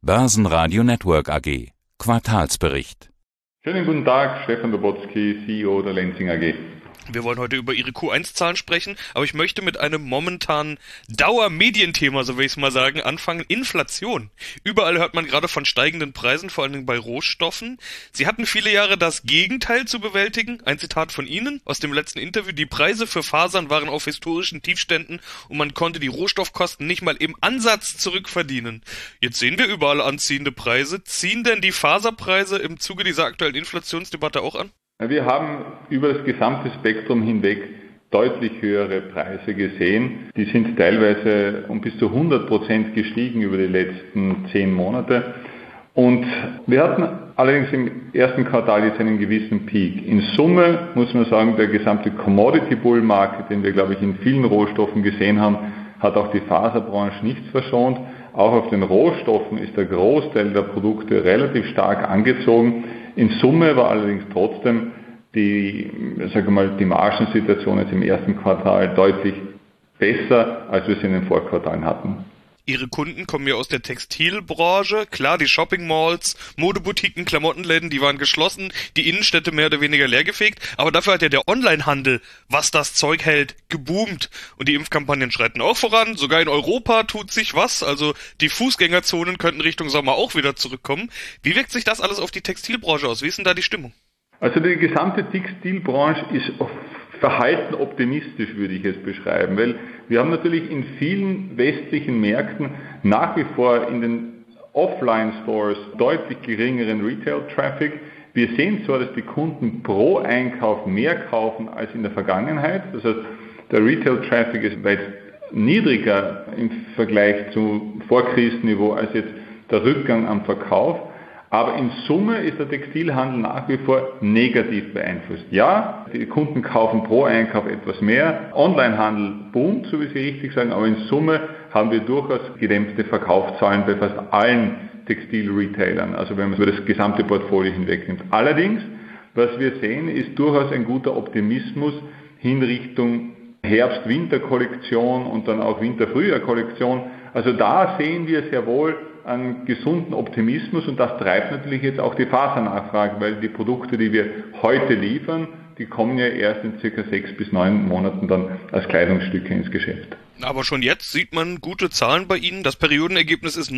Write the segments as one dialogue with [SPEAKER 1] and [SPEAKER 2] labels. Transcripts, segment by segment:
[SPEAKER 1] Börsenradio Network AG. Quartalsbericht.
[SPEAKER 2] Schönen guten Tag, Stefan Dobotsky, CEO der Lenzing AG.
[SPEAKER 3] Wir wollen heute über Ihre Q1-Zahlen sprechen, aber ich möchte mit einem momentanen Dauermedienthema, so will ich es mal sagen, anfangen. Inflation. Überall hört man gerade von steigenden Preisen, vor allem bei Rohstoffen. Sie hatten viele Jahre das Gegenteil zu bewältigen. Ein Zitat von Ihnen aus dem letzten Interview. Die Preise für Fasern waren auf historischen Tiefständen und man konnte die Rohstoffkosten nicht mal im Ansatz zurückverdienen. Jetzt sehen wir überall anziehende Preise. Ziehen denn die Faserpreise im Zuge dieser aktuellen Inflationsdebatte auch an?
[SPEAKER 2] Wir haben über das gesamte Spektrum hinweg deutlich höhere Preise gesehen. Die sind teilweise um bis zu 100% gestiegen über die letzten 10 Monate. Und wir hatten allerdings im ersten Quartal jetzt einen gewissen Peak. In Summe muss man sagen, der gesamte Commodity Bull Market, den wir, glaube ich, in vielen Rohstoffen gesehen haben, hat auch die Faserbranche nichts verschont. Auch auf den Rohstoffen ist der Großteil der Produkte relativ stark angezogen. In Summe war allerdings trotzdem die Margensituation jetzt im ersten Quartal deutlich besser, als wir sie in den Vorquartalen hatten.
[SPEAKER 3] Ihre Kunden kommen ja aus der Textilbranche. Klar, die Shopping-Malls, Modeboutiquen, Klamottenläden, die waren geschlossen, die Innenstädte mehr oder weniger leergefegt. Aber dafür hat ja der Onlinehandel, was das Zeug hält, geboomt. Und die Impfkampagnen schreiten auch voran. Sogar in Europa tut sich was. Also die Fußgängerzonen könnten Richtung Sommer auch wieder zurückkommen. Wie wirkt sich das alles auf die Textilbranche aus? Wie ist denn da die Stimmung?
[SPEAKER 2] Also die gesamte Textilbranche ist verhalten optimistisch, würde ich es beschreiben, weil wir haben natürlich in vielen westlichen Märkten nach wie vor in den Offline-Stores deutlich geringeren Retail-Traffic. Wir sehen zwar, dass die Kunden pro Einkauf mehr kaufen als in der Vergangenheit, das heißt, der Retail-Traffic ist weit niedriger im Vergleich zum Vorkrisenniveau als jetzt der Rückgang am Verkauf. Aber in Summe ist der Textilhandel nach wie vor negativ beeinflusst. Ja, die Kunden kaufen pro Einkauf etwas mehr. Onlinehandel boomt, so wie Sie richtig sagen, aber in Summe haben wir durchaus gedämpfte Verkaufszahlen bei fast allen Textilretailern, also wenn man über das gesamte Portfolio hinwegnimmt. Allerdings, was wir sehen, ist durchaus ein guter Optimismus hin Richtung Herbst-Winter-Kollektion und dann auch Winter-Frühjahr-Kollektion. Also da sehen wir sehr wohl einen gesunden Optimismus und das treibt natürlich jetzt auch die Fasernachfrage, weil die Produkte, die wir heute liefern, die kommen ja erst in circa 6 bis 9 Monaten dann als Kleidungsstücke ins Geschäft.
[SPEAKER 3] Aber schon jetzt sieht man gute Zahlen bei Ihnen. Das Periodenergebnis ist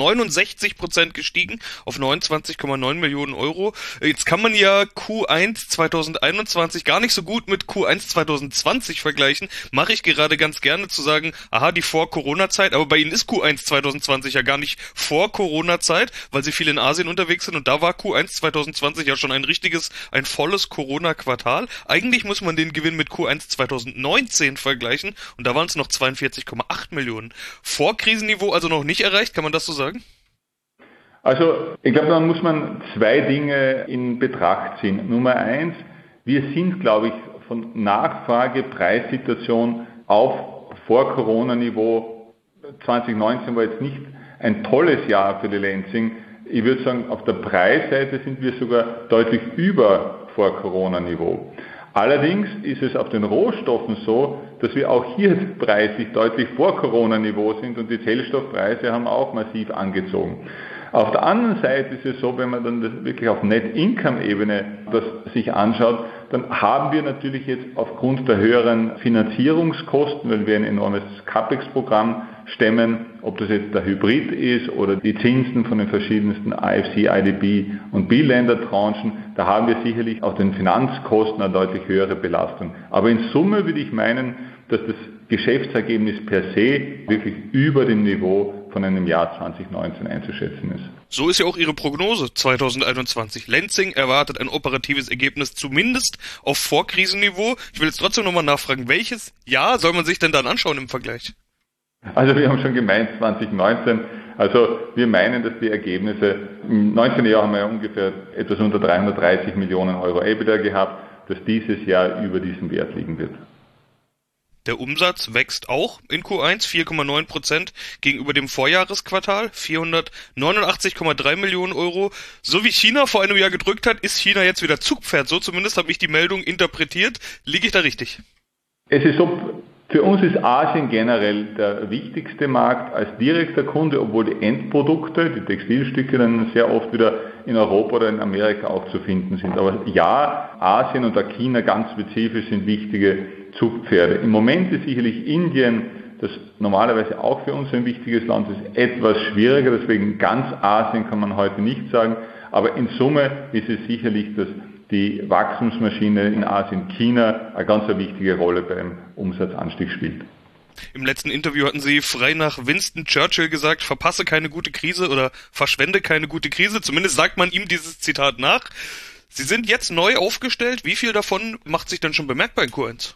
[SPEAKER 3] 69% gestiegen auf 29,9 Millionen Euro. Jetzt kann man ja Q1 2021 gar nicht so gut mit Q1 2020 vergleichen. Mache ich gerade ganz gerne zu sagen, aha, die Vor-Corona-Zeit. Aber bei Ihnen ist Q1 2020 ja gar nicht vor Corona-Zeit, weil Sie viel in Asien unterwegs sind. Und da war Q1 2020 ja schon ein volles Corona-Quartal. Eigentlich muss man den Gewinn mit Q1 2019 vergleichen. Und da waren es noch 42,8 Millionen. Vorkrisenniveau also noch nicht erreicht, kann man das so sagen?
[SPEAKER 2] Also ich glaube, da muss man 2 Dinge in Betracht ziehen. Nummer 1, wir sind, glaube ich, von Nachfrage, Preissituation auf Vor-Corona-Niveau. 2019 war jetzt nicht ein tolles Jahr für die Lenzing. Ich würde sagen, auf der Preisseite sind wir sogar deutlich über Vor-Corona-Niveau. Allerdings ist es auf den Rohstoffen so, dass wir auch hier preislich deutlich vor Corona-Niveau sind und die Zellstoffpreise haben auch massiv angezogen. Auf der anderen Seite ist es so, wenn man dann das wirklich auf Net-Income-Ebene das sich anschaut, dann haben wir natürlich jetzt aufgrund der höheren Finanzierungskosten, weil wir ein enormes CAPEX-Programm stemmen, ob das jetzt der Hybrid ist oder die Zinsen von den verschiedensten IFC, IDB und B-Länder-Tranchen, da haben wir sicherlich auf den Finanzkosten eine deutlich höhere Belastung. Aber in Summe würde ich meinen, dass das Geschäftsergebnis per se wirklich über dem Niveau von einem Jahr 2019 einzuschätzen ist.
[SPEAKER 3] So ist ja auch Ihre Prognose 2021. Lenzing erwartet ein operatives Ergebnis zumindest auf Vorkrisenniveau. Ich will jetzt trotzdem nochmal nachfragen, welches Jahr soll man sich denn dann anschauen im Vergleich?
[SPEAKER 2] Also wir haben schon gemeint 2019, also wir meinen, dass die Ergebnisse, im 19. Jahr haben wir ja ungefähr etwas unter 330 Millionen Euro EBITDA gehabt, dass dieses Jahr über diesem Wert liegen wird.
[SPEAKER 3] Der Umsatz wächst auch in Q1 4,9% gegenüber dem Vorjahresquartal, 489,3 Millionen Euro. So wie China vor einem Jahr gedrückt hat, ist China jetzt wieder Zugpferd. So zumindest habe ich die Meldung interpretiert. Liege ich da richtig?
[SPEAKER 2] Es ist so, Für uns ist Asien generell der wichtigste Markt als direkter Kunde, obwohl die Endprodukte, die Textilstücke, dann sehr oft wieder in Europa oder in Amerika auch zu finden sind. Aber ja, Asien und auch China ganz spezifisch sind wichtige Zugpferde. Im Moment ist sicherlich Indien, das normalerweise auch für uns ein wichtiges Land ist, etwas schwieriger. Deswegen ganz Asien kann man heute nicht sagen. Aber in Summe ist es sicherlich, dass die Wachstumsmaschine in Asien, China, eine ganz wichtige Rolle beim Umsatzanstieg spielt.
[SPEAKER 3] Im letzten Interview hatten Sie frei nach Winston Churchill gesagt, verpasse keine gute Krise oder verschwende keine gute Krise. Zumindest sagt man ihm dieses Zitat nach. Sie sind jetzt neu aufgestellt. Wie viel davon macht sich denn schon bemerkbar in Q1?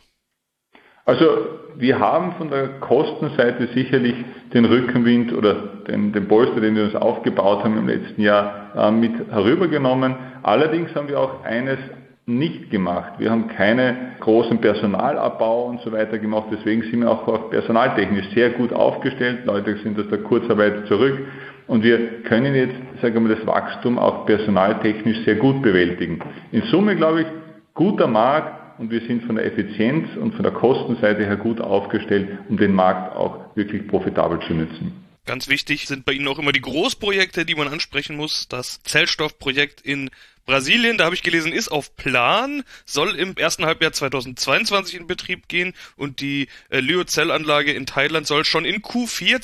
[SPEAKER 2] Also wir haben von der Kostenseite sicherlich den Rückenwind oder den Polster, den wir uns aufgebaut haben im letzten Jahr, mit herübergenommen. Allerdings haben wir auch eines nicht gemacht. Wir haben keine großen Personalabbau und so weiter gemacht. Deswegen sind wir auch personaltechnisch sehr gut aufgestellt. Leute sind aus der Kurzarbeit zurück. Und wir können jetzt, sagen wir mal, das Wachstum auch personaltechnisch sehr gut bewältigen. In Summe, glaube ich, guter Markt. Und wir sind von der Effizienz und von der Kostenseite her gut aufgestellt, um den Markt auch wirklich profitabel zu nutzen.
[SPEAKER 3] Ganz wichtig sind bei Ihnen auch immer die Großprojekte, die man ansprechen muss. Das Zellstoffprojekt in Brasilien, da habe ich gelesen, ist auf Plan, soll im ersten Halbjahr 2022 in Betrieb gehen und die Lyozellanlage in Thailand soll schon in Q4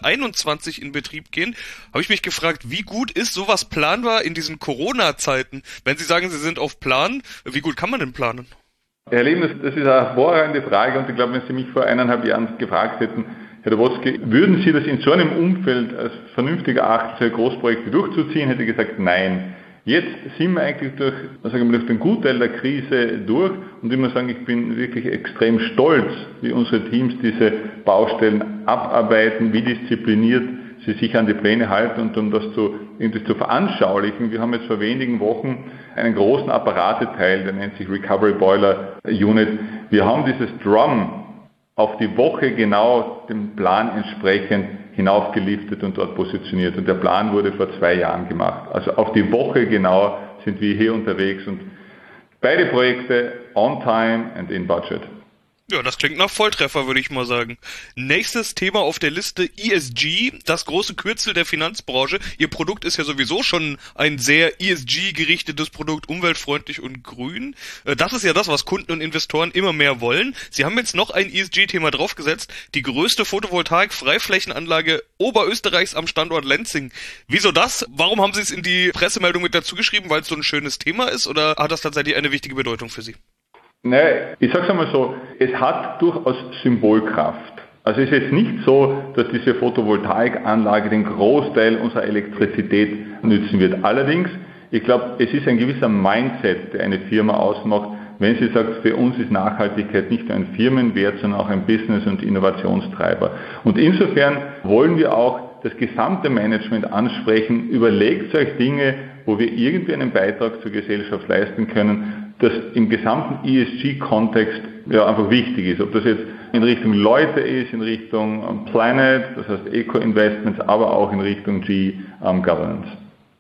[SPEAKER 3] 2021 in Betrieb gehen. Habe ich mich gefragt, wie gut ist sowas planbar in diesen Corona-Zeiten? Wenn Sie sagen, Sie sind auf Plan, wie gut kann man denn planen?
[SPEAKER 2] Herr Leben, das ist eine hervorragende Frage und ich glaube, wenn Sie mich vor 1,5 Jahren gefragt hätten, Herr Dawotzky, würden Sie das in so einem Umfeld als vernünftig erachten, solche Großprojekte durchzuziehen, hätte ich gesagt, nein. Jetzt sind wir eigentlich durch den Gutteil der Krise durch und ich muss sagen, ich bin wirklich extrem stolz, wie unsere Teams diese Baustellen abarbeiten, wie diszipliniert sie sich an die Pläne halten und um das irgendwie zu veranschaulichen. Wir haben jetzt vor wenigen Wochen einen großen Apparateteil, der nennt sich Recovery Boiler Unit. Wir haben dieses Drum auf die Woche genau dem Plan entsprechend hinaufgeliftet und dort positioniert. Und der Plan wurde vor 2 Jahren gemacht. Also auf die Woche genau sind wir hier unterwegs und beide Projekte on time and in budget.
[SPEAKER 3] Ja, das klingt nach Volltreffer, würde ich mal sagen. Nächstes Thema auf der Liste ESG, das große Kürzel der Finanzbranche. Ihr Produkt ist ja sowieso schon ein sehr ESG-gerichtetes Produkt, umweltfreundlich und grün. Das ist ja das, was Kunden und Investoren immer mehr wollen. Sie haben jetzt noch ein ESG-Thema draufgesetzt, die größte Photovoltaik-Freiflächenanlage Oberösterreichs am Standort Lenzing. Wieso das? Warum haben Sie es in die Pressemeldung mit dazu geschrieben, weil es so ein schönes Thema ist, oder hat das tatsächlich eine wichtige Bedeutung für Sie?
[SPEAKER 2] Nein, ich sage es einmal so, es hat durchaus Symbolkraft. Also es ist jetzt nicht so, dass diese Photovoltaikanlage den Großteil unserer Elektrizität nützen wird. Allerdings, ich glaube, es ist ein gewisser Mindset, der eine Firma ausmacht, wenn sie sagt, für uns ist Nachhaltigkeit nicht nur ein Firmenwert, sondern auch ein Business- und Innovationstreiber. Und insofern wollen wir auch das gesamte Management ansprechen, überlegt euch Dinge, wo wir irgendwie einen Beitrag zur Gesellschaft leisten können, das im gesamten ESG-Kontext ja einfach wichtig ist. Ob das jetzt in Richtung Leute ist, in Richtung Planet, das heißt Eco-Investments, aber auch in Richtung Governance.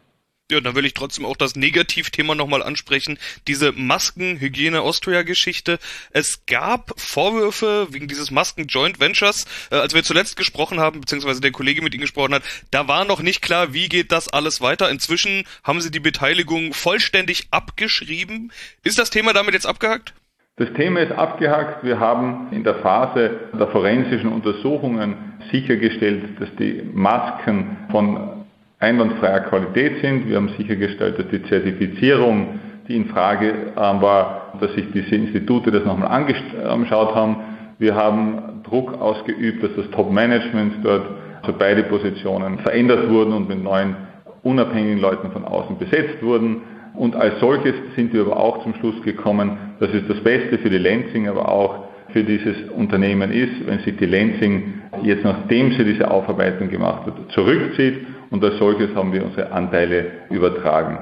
[SPEAKER 3] Ja, dann will ich trotzdem auch das Negativthema nochmal ansprechen. Diese Masken-Hygiene-Austria-Geschichte. Es gab Vorwürfe wegen dieses Masken-Joint Ventures, als wir zuletzt gesprochen haben, beziehungsweise der Kollege mit Ihnen gesprochen hat. Da war noch nicht klar, wie geht das alles weiter. Inzwischen haben Sie die Beteiligung vollständig abgeschrieben. Ist das Thema damit jetzt abgehakt?
[SPEAKER 2] Das Thema ist abgehakt. Wir haben in der Phase der forensischen Untersuchungen sichergestellt, dass die Masken von einwandfreier Qualität sind. Wir haben sichergestellt, dass die Zertifizierung, die in Frage war, dass sich diese Institute das nochmal angeschaut haben. Wir haben Druck ausgeübt, dass das Top-Management dort, also beide Positionen verändert wurden und mit neuen unabhängigen Leuten von außen besetzt wurden. Und als solches sind wir aber auch zum Schluss gekommen, dass es das Beste für die Lenzing, aber auch für dieses Unternehmen ist, wenn sich die Lenzing jetzt, nachdem sie diese Aufarbeitung gemacht hat, zurückzieht. Und als solches haben wir unsere Anteile übertragen.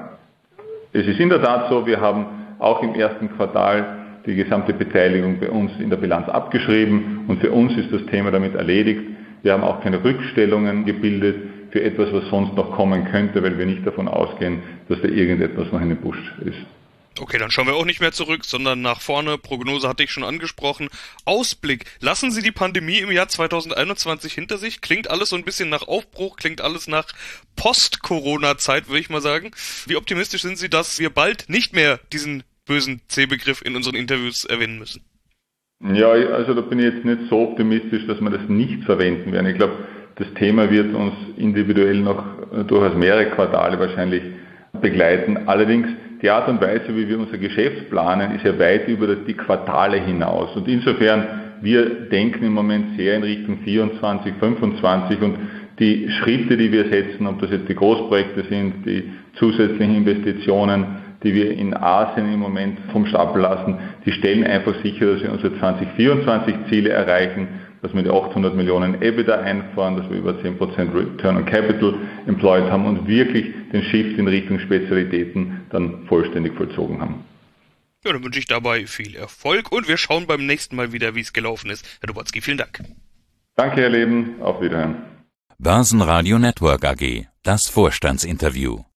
[SPEAKER 2] Es ist in der Tat so, wir haben auch im ersten Quartal die gesamte Beteiligung bei uns in der Bilanz abgeschrieben und für uns ist das Thema damit erledigt. Wir haben auch keine Rückstellungen gebildet für etwas, was sonst noch kommen könnte, weil wir nicht davon ausgehen, dass da irgendetwas noch in den Busch ist.
[SPEAKER 3] Okay, dann schauen wir auch nicht mehr zurück, sondern nach vorne. Prognose hatte ich schon angesprochen. Ausblick. Lassen Sie die Pandemie im Jahr 2021 hinter sich? Klingt alles so ein bisschen nach Aufbruch, klingt alles nach Post-Corona-Zeit, würde ich mal sagen. Wie optimistisch sind Sie, dass wir bald nicht mehr diesen bösen C-Begriff in unseren Interviews erwähnen müssen?
[SPEAKER 2] Ja, also da bin ich jetzt nicht so optimistisch, dass wir das nicht verwenden werden. Ich glaube, das Thema wird uns individuell noch durchaus mehrere Quartale wahrscheinlich begleiten. Allerdings die Art und Weise, wie wir unser Geschäft planen, ist ja weit über die Quartale hinaus. Und insofern, wir denken im Moment sehr in Richtung 24, 25 und die Schritte, die wir setzen, ob das jetzt die Großprojekte sind, die zusätzlichen Investitionen, die wir in Asien im Moment vom Stapel lassen, die stellen einfach sicher, dass wir unsere 2024 Ziele erreichen, dass wir die 800 Millionen EBITDA einfahren, dass wir über 10% Return on Capital employed haben und wirklich den Shift in Richtung Spezialitäten dann vollständig vollzogen haben.
[SPEAKER 3] Ja, dann wünsche ich dabei viel Erfolg und wir schauen beim nächsten Mal wieder, wie es gelaufen ist. Herr Dobotzky, vielen Dank.
[SPEAKER 2] Danke, Herr Leben. Auf Wiederhören.
[SPEAKER 1] Börsenradio Network AG. Das Vorstandsinterview.